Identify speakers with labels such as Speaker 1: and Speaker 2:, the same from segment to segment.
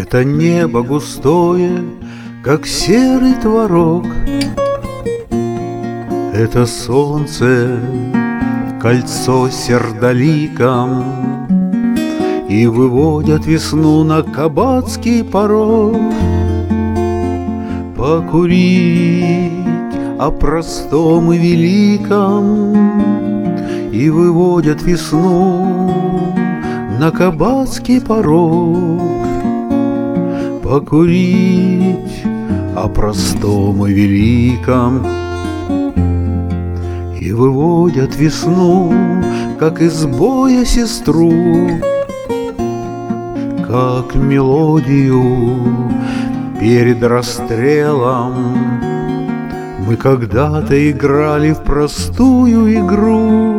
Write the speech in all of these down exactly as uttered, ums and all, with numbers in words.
Speaker 1: Это небо густое, как серый творог. Это солнце кольцо сердоликом, и выводят весну на кабацкий порог. Покурить о простом и великом, и выводят весну на кабацкий порог. Покурить о простом и великом, и выводят весну, как из боя сестру, как мелодию перед расстрелом. Мы когда-то играли в простую игру,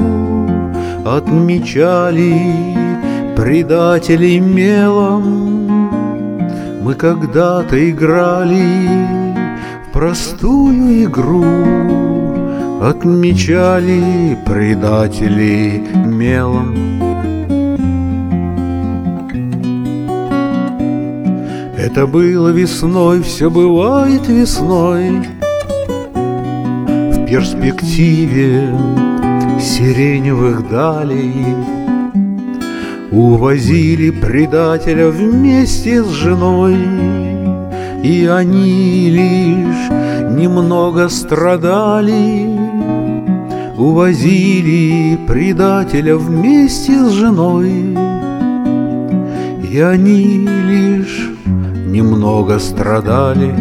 Speaker 1: отмечали предателей мелом. Мы когда-то играли в простую игру, отмечали предателей мелом. Это было весной, все бывает весной. В перспективе сиреневых далей увозили предателя вместе с женой, и они лишь немного страдали. Увозили предателя вместе с женой, и они лишь немного страдали.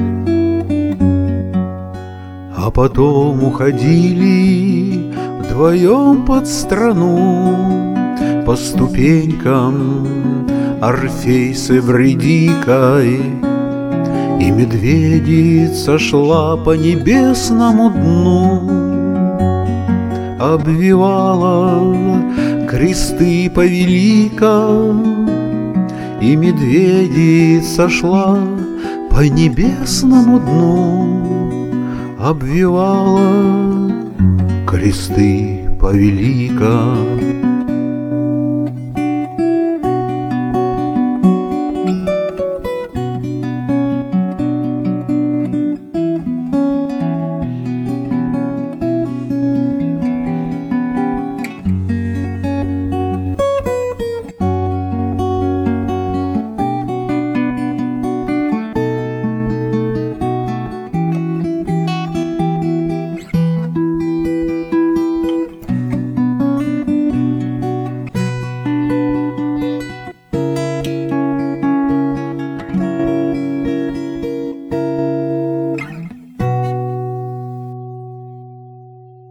Speaker 1: А потом уходили вдвоем под страну, по ступенькам Орфей с Эвридикой, и медведица шла по небесному дну, обвивала кресты повелика, и медведица шла по небесному дну, обвивала кресты повелика.